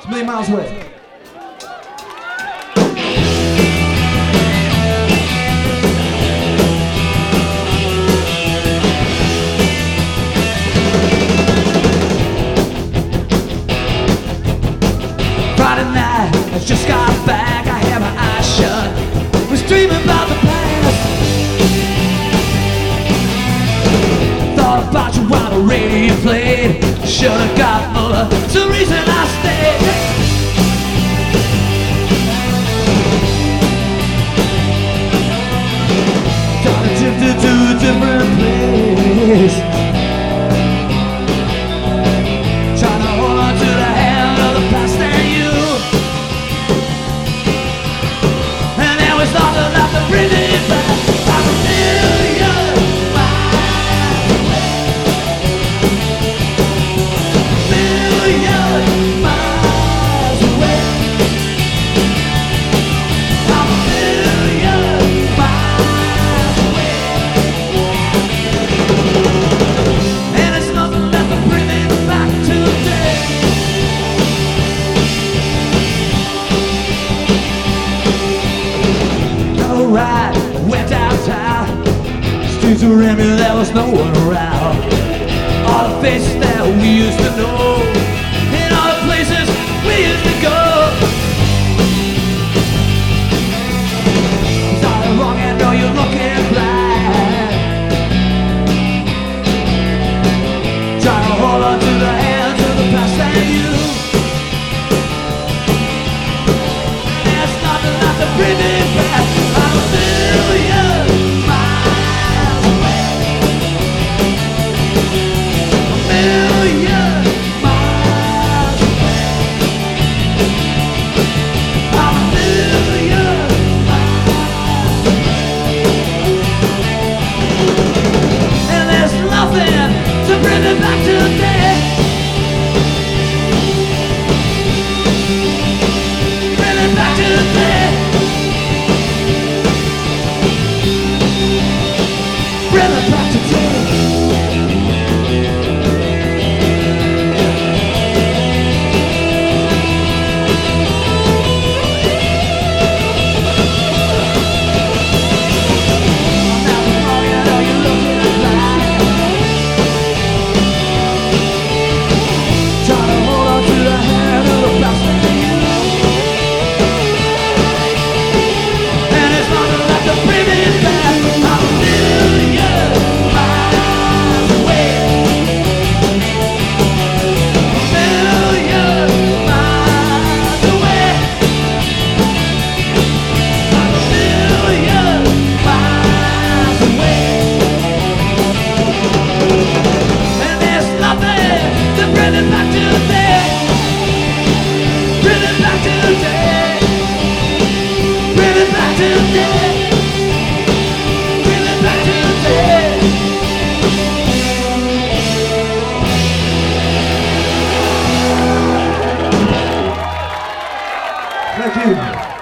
It's a million miles away. Friday night, I just got back, I had my eyes shut, was dreaming about the past. Thought about you while the radio played, should've got more, it's the reason I stayed. Gotta drift to a different place, trying to hold on to the hand of the past and you. And there was nothing left to bring it back. I'm a million miles away. Million miles away. I'm a million miles away. And there's nothing left to bring it back today. Alright, went downtown. Streets were empty, there was no one around. All the faces that we used to know